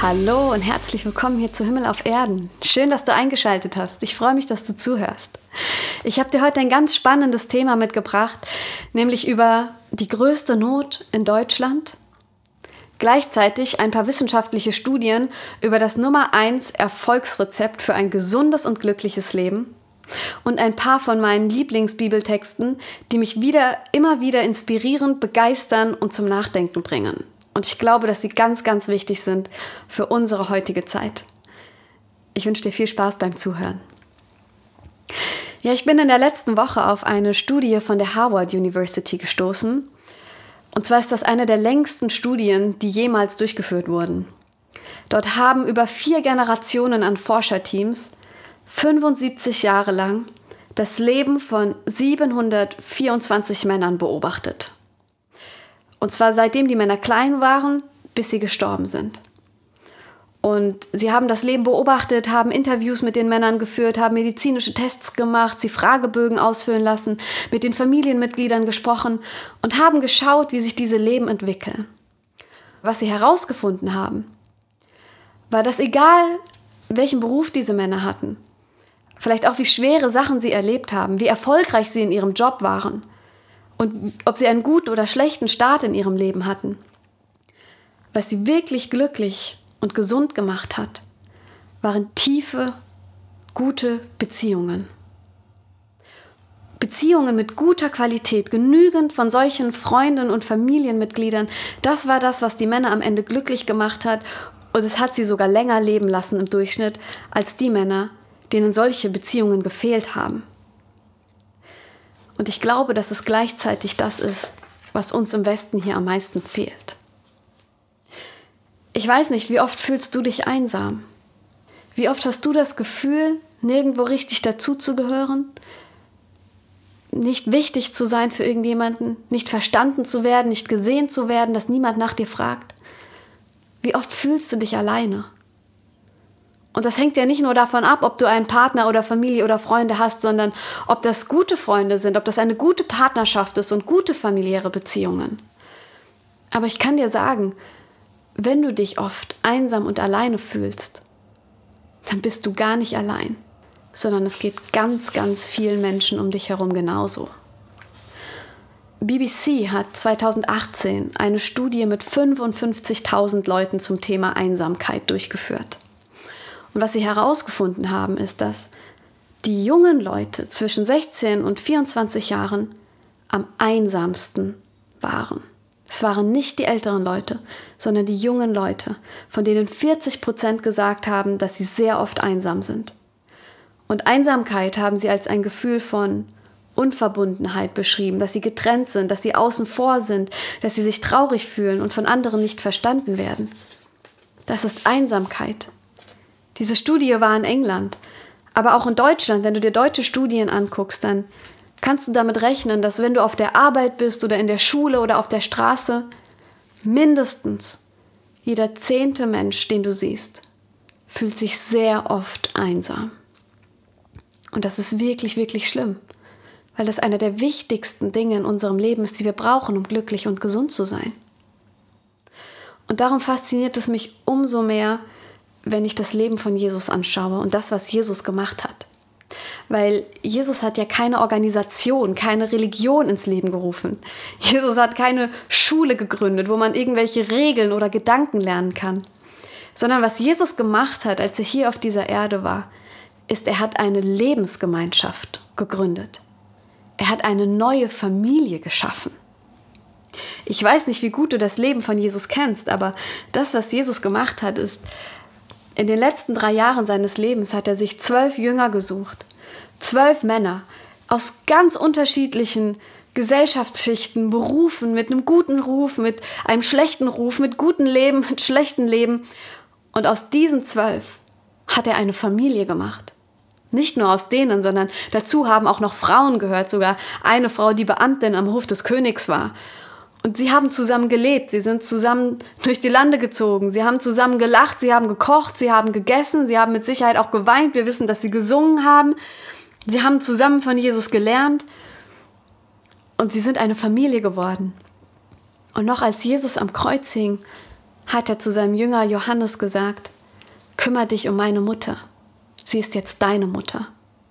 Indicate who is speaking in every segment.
Speaker 1: Hallo und herzlich willkommen hier zu Himmel auf Erden. Schön, dass du eingeschaltet hast. Ich freue mich, dass du zuhörst. Ich habe dir heute ein ganz spannendes Thema mitgebracht, nämlich über die größte Not in Deutschland. Gleichzeitig ein paar wissenschaftliche Studien über das Nummer 1 Erfolgsrezept für ein gesundes und glückliches Leben und ein paar von meinen Lieblingsbibeltexten, die mich immer wieder inspirieren, begeistern und zum Nachdenken bringen. Und ich glaube, dass sie ganz, ganz wichtig sind für unsere heutige Zeit. Ich wünsche dir viel Spaß beim Zuhören. Ja, ich bin in der letzten Woche auf eine Studie von der Harvard University gestoßen. Und zwar ist das eine der längsten Studien, die jemals durchgeführt wurden. Dort haben über 4 Generationen an Forscherteams 75 Jahre lang das Leben von 724 Männern beobachtet. Und zwar seitdem die Männer klein waren, bis sie gestorben sind. Und sie haben das Leben beobachtet, haben Interviews mit den Männern geführt, haben medizinische Tests gemacht, sie Fragebögen ausfüllen lassen, mit den Familienmitgliedern gesprochen und haben geschaut, wie sich diese Leben entwickeln. Was sie herausgefunden haben, war, dass egal welchen Beruf diese Männer hatten, vielleicht auch wie schwere Sachen sie erlebt haben, wie erfolgreich sie in ihrem Job waren, und ob sie einen guten oder schlechten Start in ihrem Leben hatten. Was sie wirklich glücklich und gesund gemacht hat, waren tiefe, gute Beziehungen. Beziehungen mit guter Qualität, genügend von solchen Freunden und Familienmitgliedern, das war das, was die Männer am Ende glücklich gemacht hat, und es hat sie sogar länger leben lassen im Durchschnitt als die Männer, denen solche Beziehungen gefehlt haben. Und ich glaube, dass es gleichzeitig das ist, was uns im Westen hier am meisten fehlt. Ich weiß nicht, wie oft fühlst du dich einsam? Wie oft hast du das Gefühl, nirgendwo richtig dazuzugehören? Nicht wichtig zu sein für irgendjemanden, nicht verstanden zu werden, nicht gesehen zu werden, dass niemand nach dir fragt? Wie oft fühlst du dich alleine? Und das hängt ja nicht nur davon ab, ob du einen Partner oder Familie oder Freunde hast, sondern ob das gute Freunde sind, ob das eine gute Partnerschaft ist und gute familiäre Beziehungen. Aber ich kann dir sagen, wenn du dich oft einsam und alleine fühlst, dann bist du gar nicht allein, sondern es geht ganz, ganz vielen Menschen um dich herum genauso. BBC hat 2018 eine Studie mit 55.000 Leuten zum Thema Einsamkeit durchgeführt. Und was sie herausgefunden haben, ist, dass die jungen Leute zwischen 16 und 24 Jahren am einsamsten waren. Es waren nicht die älteren Leute, sondern die jungen Leute, von denen 40% gesagt haben, dass sie sehr oft einsam sind. Und Einsamkeit haben sie als ein Gefühl von Unverbundenheit beschrieben, dass sie getrennt sind, dass sie außen vor sind, dass sie sich traurig fühlen und von anderen nicht verstanden werden. Das ist Einsamkeit. Diese Studie war in England, aber auch in Deutschland, wenn du dir deutsche Studien anguckst, dann kannst du damit rechnen, dass wenn du auf der Arbeit bist oder in der Schule oder auf der Straße, mindestens jeder 10. Mensch, den du siehst, fühlt sich sehr oft einsam. Und das ist wirklich, wirklich schlimm, weil das einer der wichtigsten Dinge in unserem Leben ist, die wir brauchen, um glücklich und gesund zu sein. Und darum fasziniert es mich umso mehr, wenn ich das Leben von Jesus anschaue und das, was Jesus gemacht hat. Weil Jesus hat ja keine Organisation, keine Religion ins Leben gerufen. Jesus hat keine Schule gegründet, wo man irgendwelche Regeln oder Gedanken lernen kann. Sondern was Jesus gemacht hat, als er hier auf dieser Erde war, ist, er hat eine Lebensgemeinschaft gegründet. Er hat eine neue Familie geschaffen. Ich weiß nicht, wie gut du das Leben von Jesus kennst, aber das, was Jesus gemacht hat, ist, in den letzten 3 Jahren seines Lebens hat er sich 12 Jünger gesucht. 12 Männer aus ganz unterschiedlichen Gesellschaftsschichten, Berufen, mit einem guten Ruf, mit einem schlechten Ruf, mit gutem Leben, mit schlechtem Leben. Und aus diesen 12 hat er eine Familie gemacht. Nicht nur aus denen, sondern dazu haben auch noch Frauen gehört, sogar eine Frau, die Beamtin am Hof des Königs war. Und sie haben zusammen gelebt, sie sind zusammen durch die Lande gezogen, sie haben zusammen gelacht, sie haben gekocht, sie haben gegessen, sie haben mit Sicherheit auch geweint, wir wissen, dass sie gesungen haben. Sie haben zusammen von Jesus gelernt und sie sind eine Familie geworden. Und noch als Jesus am Kreuz hing, hat er zu seinem Jünger Johannes gesagt: Kümmere dich um meine Mutter. Sie ist jetzt deine Mutter.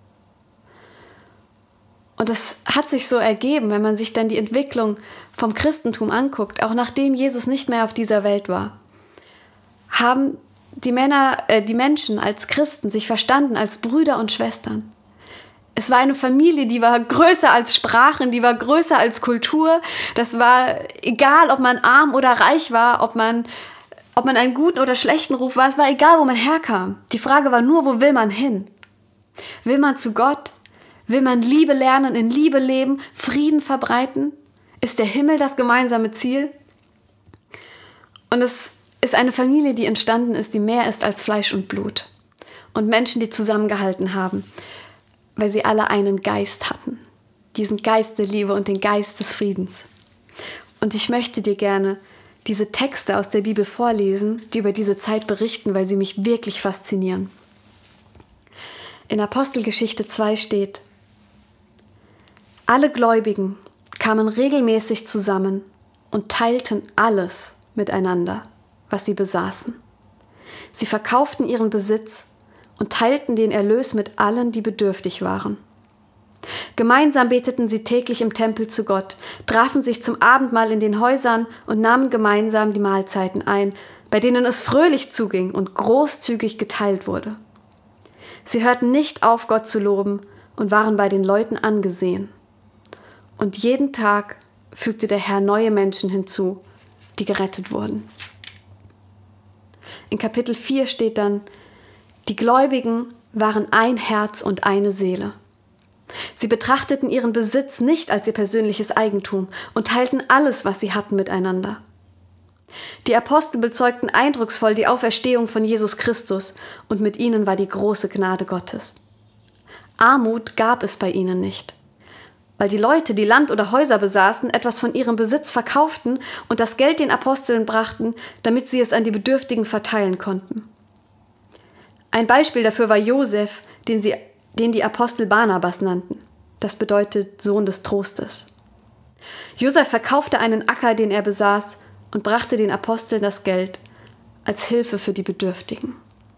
Speaker 1: Und das hat sich so ergeben, wenn man sich dann die Entwicklung vom Christentum anguckt, auch nachdem Jesus nicht mehr auf dieser Welt war, haben die Menschen als Christen sich verstanden als Brüder und Schwestern. Es war eine Familie, die war größer als Sprachen, die war größer als Kultur. Das war egal, ob man arm oder reich war, ob man einen guten oder schlechten Ruf war. Es war egal, wo man herkam. Die Frage war nur, wo will man hin? Will man zu Gott? Will man Liebe lernen, in Liebe leben, Frieden verbreiten? Ist der Himmel das gemeinsame Ziel? Und es ist eine Familie, die entstanden ist, die mehr ist als Fleisch und Blut. Und Menschen, die zusammengehalten haben, weil sie alle einen Geist hatten. Diesen Geist der Liebe und den Geist des Friedens. Und ich möchte dir gerne diese Texte aus der Bibel vorlesen, die über diese Zeit berichten, weil sie mich wirklich faszinieren. In Apostelgeschichte 2 steht: Alle Gläubigen kamen regelmäßig zusammen und teilten alles miteinander, was sie besaßen. Sie verkauften ihren Besitz und teilten den Erlös mit allen, die bedürftig waren. Gemeinsam beteten sie täglich im Tempel zu Gott, trafen sich zum Abendmahl in den Häusern und nahmen gemeinsam die Mahlzeiten ein, bei denen es fröhlich zuging und großzügig geteilt wurde. Sie hörten nicht auf, Gott zu loben und waren bei den Leuten angesehen. Und jeden Tag fügte der Herr neue Menschen hinzu, die gerettet wurden. In Kapitel 4 steht dann: Die Gläubigen waren ein Herz und eine Seele. Sie betrachteten ihren Besitz nicht als ihr persönliches Eigentum und teilten alles, was sie hatten, miteinander. Die Apostel bezeugten eindrucksvoll die Auferstehung von Jesus Christus und mit ihnen war die große Gnade Gottes. Armut gab es bei ihnen nicht, weil die Leute, die Land oder Häuser besaßen, etwas von ihrem Besitz verkauften und das Geld den Aposteln brachten, damit sie es an die Bedürftigen verteilen konnten. Ein Beispiel dafür war Josef, den die Apostel Barnabas nannten. Das bedeutet Sohn des Trostes. Josef verkaufte einen Acker, den er besaß, und brachte den Aposteln das Geld als Hilfe für die Bedürftigen.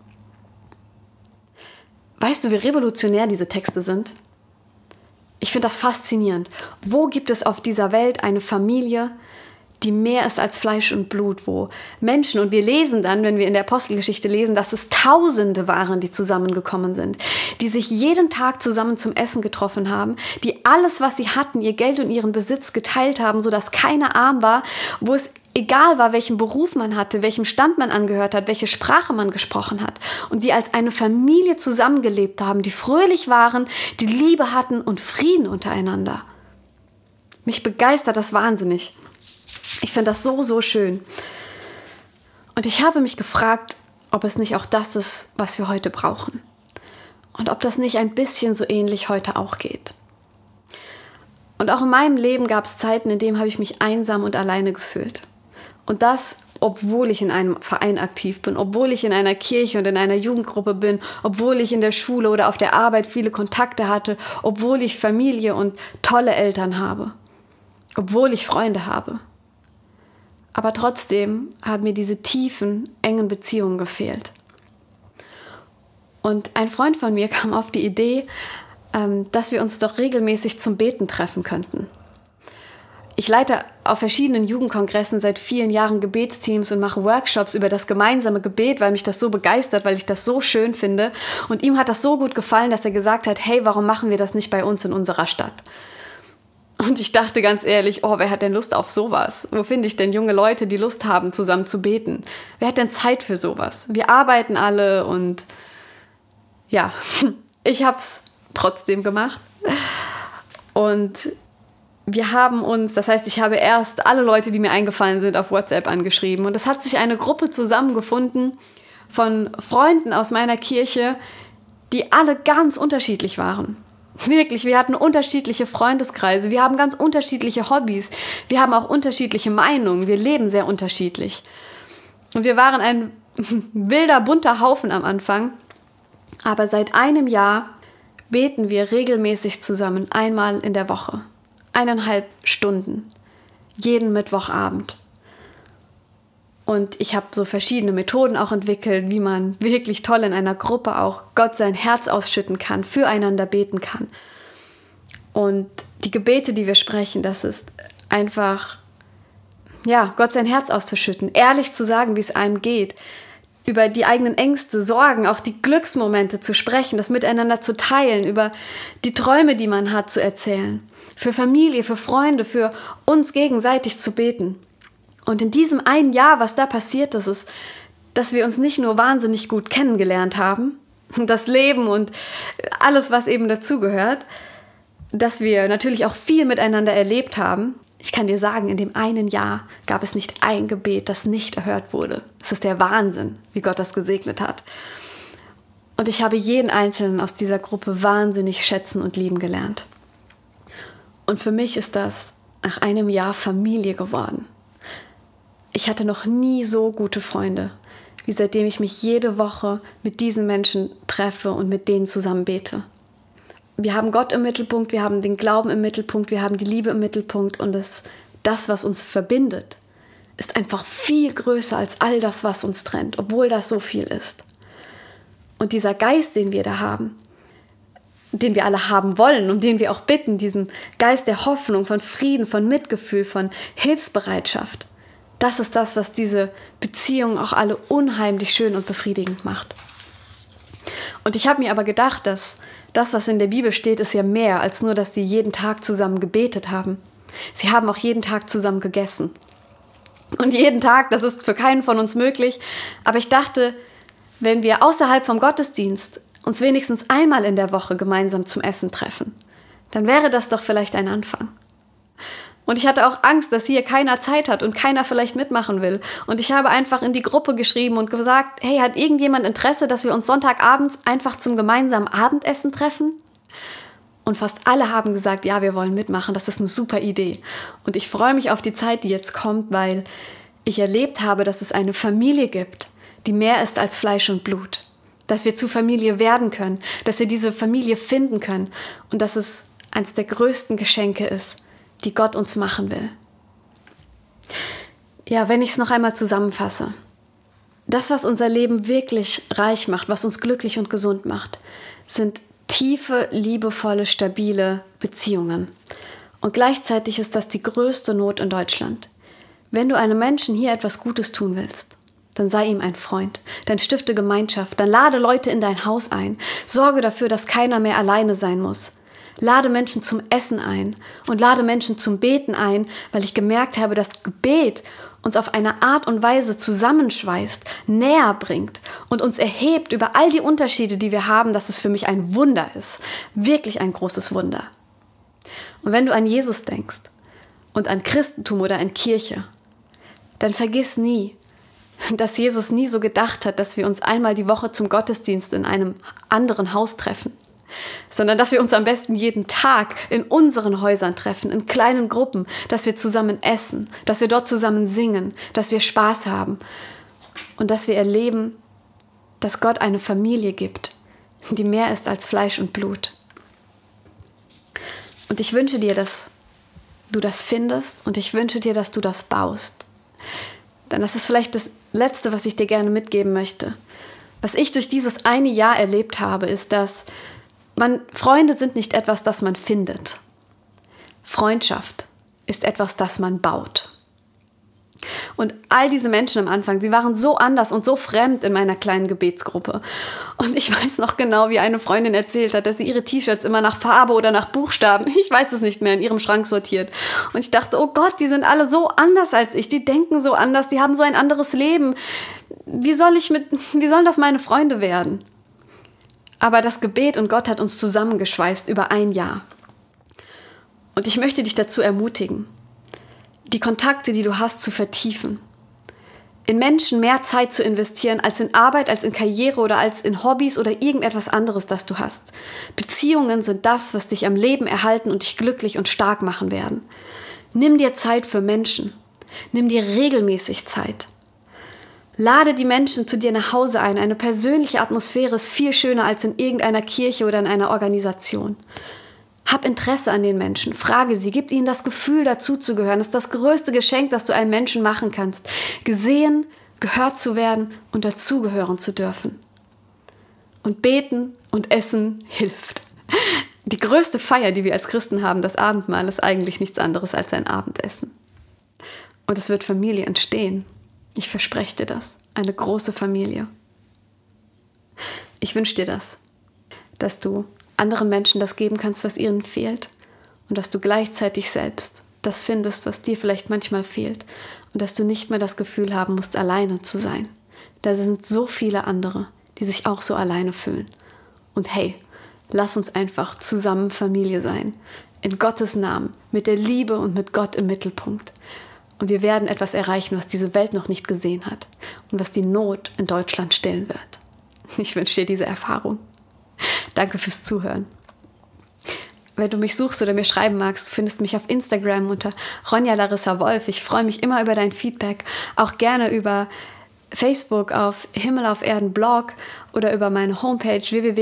Speaker 1: Weißt du, wie revolutionär diese Texte sind? Ich finde das faszinierend. Wo gibt es auf dieser Welt eine Familie, die mehr ist als Fleisch und Blut, wo Menschen, und wir lesen dann, wenn wir in der Apostelgeschichte lesen, dass es Tausende waren, die zusammengekommen sind, die sich jeden Tag zusammen zum Essen getroffen haben, die alles, was sie hatten, ihr Geld und ihren Besitz geteilt haben, sodass keiner arm war, wo es egal war, welchen Beruf man hatte, welchem Stand man angehört hat, welche Sprache man gesprochen hat, und die als eine Familie zusammengelebt haben, die fröhlich waren, die Liebe hatten und Frieden untereinander. Mich begeistert das wahnsinnig. Ich finde das so, so schön. Und ich habe mich gefragt, ob es nicht auch das ist, was wir heute brauchen. Und ob das nicht ein bisschen so ähnlich heute auch geht. Und auch in meinem Leben gab es Zeiten, in denen habe ich mich einsam und alleine gefühlt. Und das, obwohl ich in einem Verein aktiv bin, obwohl ich in einer Kirche und in einer Jugendgruppe bin, obwohl ich in der Schule oder auf der Arbeit viele Kontakte hatte, obwohl ich Familie und tolle Eltern habe, obwohl ich Freunde habe. Aber trotzdem haben mir diese tiefen, engen Beziehungen gefehlt. Und ein Freund von mir kam auf die Idee, dass wir uns doch regelmäßig zum Beten treffen könnten. Ich leite auf verschiedenen Jugendkongressen seit vielen Jahren Gebetsteams und mache Workshops über das gemeinsame Gebet, weil mich das so begeistert, weil ich das so schön finde. Und ihm hat das so gut gefallen, dass er gesagt hat, hey, warum machen wir das nicht bei uns in unserer Stadt? Und ich dachte ganz ehrlich, wer hat denn Lust auf sowas? Wo finde ich denn junge Leute, die Lust haben, zusammen zu beten? Wer hat denn Zeit für sowas? Wir arbeiten alle und ja, ich habe es trotzdem gemacht. Und wir haben uns, das heißt, ich habe erst alle Leute, die mir eingefallen sind, auf WhatsApp angeschrieben. Und es hat sich eine Gruppe zusammengefunden von Freunden aus meiner Kirche, die alle ganz unterschiedlich waren. Wirklich, wir hatten unterschiedliche Freundeskreise, wir haben ganz unterschiedliche Hobbys, wir haben auch unterschiedliche Meinungen, wir leben sehr unterschiedlich. Und wir waren ein wilder, bunter Haufen am Anfang, aber seit einem Jahr beten wir regelmäßig zusammen, einmal in der Woche, 1,5 Stunden, jeden Mittwochabend. Und ich habe so verschiedene Methoden auch entwickelt, wie man wirklich toll in einer Gruppe auch Gott sein Herz ausschütten kann, füreinander beten kann. Und die Gebete, die wir sprechen, das ist einfach, ja, Gott sein Herz auszuschütten, ehrlich zu sagen, wie es einem geht, über die eigenen Ängste, Sorgen, auch die Glücksmomente zu sprechen, das miteinander zu teilen, über die Träume, die man hat, zu erzählen, für Familie, für Freunde, für uns gegenseitig zu beten. Und in diesem einen Jahr, was da passiert ist, dass wir uns nicht nur wahnsinnig gut kennengelernt haben, das Leben und alles, was eben dazugehört, dass wir natürlich auch viel miteinander erlebt haben. Ich kann dir sagen, in dem einen Jahr gab es nicht ein Gebet, das nicht erhört wurde. Es ist der Wahnsinn, wie Gott das gesegnet hat. Und ich habe jeden Einzelnen aus dieser Gruppe wahnsinnig schätzen und lieben gelernt. Und für mich ist das nach einem Jahr Familie geworden. Ich hatte noch nie so gute Freunde, wie seitdem ich mich jede Woche mit diesen Menschen treffe und mit denen zusammen bete. Wir haben Gott im Mittelpunkt, wir haben den Glauben im Mittelpunkt, wir haben die Liebe im Mittelpunkt und das, was uns verbindet, ist einfach viel größer als all das, was uns trennt, obwohl das so viel ist. Und dieser Geist, den wir da haben, den wir alle haben wollen, um den wir auch bitten, diesen Geist der Hoffnung, von Frieden, von Mitgefühl, von Hilfsbereitschaft, das ist das, was diese Beziehungen auch alle unheimlich schön und befriedigend macht. Und ich habe mir aber gedacht, dass das, was in der Bibel steht, ist ja mehr als nur, dass sie jeden Tag zusammen gebetet haben. Sie haben auch jeden Tag zusammen gegessen. Und jeden Tag, das ist für keinen von uns möglich. Aber ich dachte, wenn wir außerhalb vom Gottesdienst uns wenigstens einmal in der Woche gemeinsam zum Essen treffen, dann wäre das doch vielleicht ein Anfang. Und ich hatte auch Angst, dass hier keiner Zeit hat und keiner vielleicht mitmachen will. Und ich habe einfach in die Gruppe geschrieben und gesagt, hey, hat irgendjemand Interesse, dass wir uns Sonntagabends einfach zum gemeinsamen Abendessen treffen? Und fast alle haben gesagt, ja, wir wollen mitmachen, das ist eine super Idee. Und ich freue mich auf die Zeit, die jetzt kommt, weil ich erlebt habe, dass es eine Familie gibt, die mehr ist als Fleisch und Blut. Dass wir zu Familie werden können, dass wir diese Familie finden können und dass es eines der größten Geschenke ist, die Gott uns machen will. Ja, wenn ich es noch einmal zusammenfasse. Das, was unser Leben wirklich reich macht, was uns glücklich und gesund macht, sind tiefe, liebevolle, stabile Beziehungen. Und gleichzeitig ist das die größte Not in Deutschland. Wenn du einem Menschen hier etwas Gutes tun willst, dann sei ihm ein Freund, dann stifte Gemeinschaft, dann lade Leute in dein Haus ein, sorge dafür, dass keiner mehr alleine sein muss. Lade Menschen zum Essen ein und lade Menschen zum Beten ein, weil ich gemerkt habe, dass Gebet uns auf eine Art und Weise zusammenschweißt, näher bringt und uns erhebt über all die Unterschiede, die wir haben, dass es für mich ein Wunder ist. Wirklich ein großes Wunder. Und wenn du an Jesus denkst und an Christentum oder an Kirche, dann vergiss nie, dass Jesus nie so gedacht hat, dass wir uns einmal die Woche zum Gottesdienst in einem anderen Haus treffen, sondern dass wir uns am besten jeden Tag in unseren Häusern treffen, in kleinen Gruppen, dass wir zusammen essen, dass wir dort zusammen singen, dass wir Spaß haben und dass wir erleben, dass Gott eine Familie gibt, die mehr ist als Fleisch und Blut. Und ich wünsche dir, dass du das findest und ich wünsche dir, dass du das baust. Denn das ist vielleicht das Letzte, was ich dir gerne mitgeben möchte. Was ich durch dieses eine Jahr erlebt habe, ist, dass Freunde sind nicht etwas, das man findet. Freundschaft ist etwas, das man baut. Und all diese Menschen am Anfang, sie waren so anders und so fremd in meiner kleinen Gebetsgruppe. Und ich weiß noch genau, wie eine Freundin erzählt hat, dass sie ihre T-Shirts immer nach Farbe oder nach Buchstaben, ich weiß es nicht mehr, in ihrem Schrank sortiert. Und ich dachte, oh Gott, die sind alle so anders als ich, die denken so anders, die haben so ein anderes Leben. Wie sollen das meine Freunde werden? Aber das Gebet und Gott hat uns zusammengeschweißt über ein Jahr. Und ich möchte dich dazu ermutigen, die Kontakte, die du hast, zu vertiefen. In Menschen mehr Zeit zu investieren als in Arbeit, als in Karriere oder als in Hobbys oder irgendetwas anderes, das du hast. Beziehungen sind das, was dich am Leben erhalten und dich glücklich und stark machen werden. Nimm dir Zeit für Menschen. Nimm dir regelmäßig Zeit. Lade die Menschen zu dir nach Hause ein. Eine persönliche Atmosphäre ist viel schöner als in irgendeiner Kirche oder in einer Organisation. Hab Interesse an den Menschen, frage sie, gib ihnen das Gefühl, dazuzugehören. Das ist das größte Geschenk, das du einem Menschen machen kannst. Gesehen gehört zu werden und dazugehören zu dürfen. Und beten und essen hilft. Die größte Feier, die wir als Christen haben, das Abendmahl, ist eigentlich nichts anderes als ein Abendessen. Und es wird Familie entstehen. Ich verspreche dir das. Eine große Familie. Ich wünsche dir das, dass du anderen Menschen das geben kannst, was ihnen fehlt. Und dass du gleichzeitig selbst das findest, was dir vielleicht manchmal fehlt. Und dass du nicht mehr das Gefühl haben musst, alleine zu sein. Da sind so viele andere, die sich auch so alleine fühlen. Und hey, lass uns einfach zusammen Familie sein. In Gottes Namen, mit der Liebe und mit Gott im Mittelpunkt. Und wir werden etwas erreichen, was diese Welt noch nicht gesehen hat. Und was die Not in Deutschland stillen wird. Ich wünsche dir diese Erfahrung. Danke fürs Zuhören. Wenn du mich suchst oder mir schreiben magst, du findest mich auf Instagram unter Ronja Larissa Wolf. Ich freue mich immer über dein Feedback, auch gerne über Facebook auf Himmel auf Erden Blog oder über meine Homepage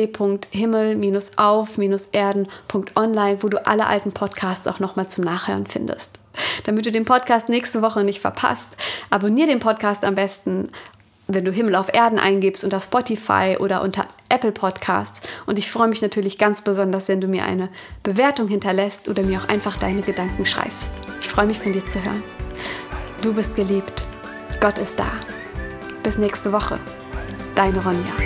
Speaker 1: www.himmel-auf-erden.online, wo du alle alten Podcasts auch nochmal zum Nachhören findest. Damit du den Podcast nächste Woche nicht verpasst, abonniere den Podcast am besten, wenn du Himmel auf Erden eingibst unter Spotify oder unter Apple Podcasts. Und ich freue mich natürlich ganz besonders, wenn du mir eine Bewertung hinterlässt oder mir auch einfach deine Gedanken schreibst. Ich freue mich, von dir zu hören. Du bist geliebt. Gott ist da. Bis nächste Woche. Deine Ronja.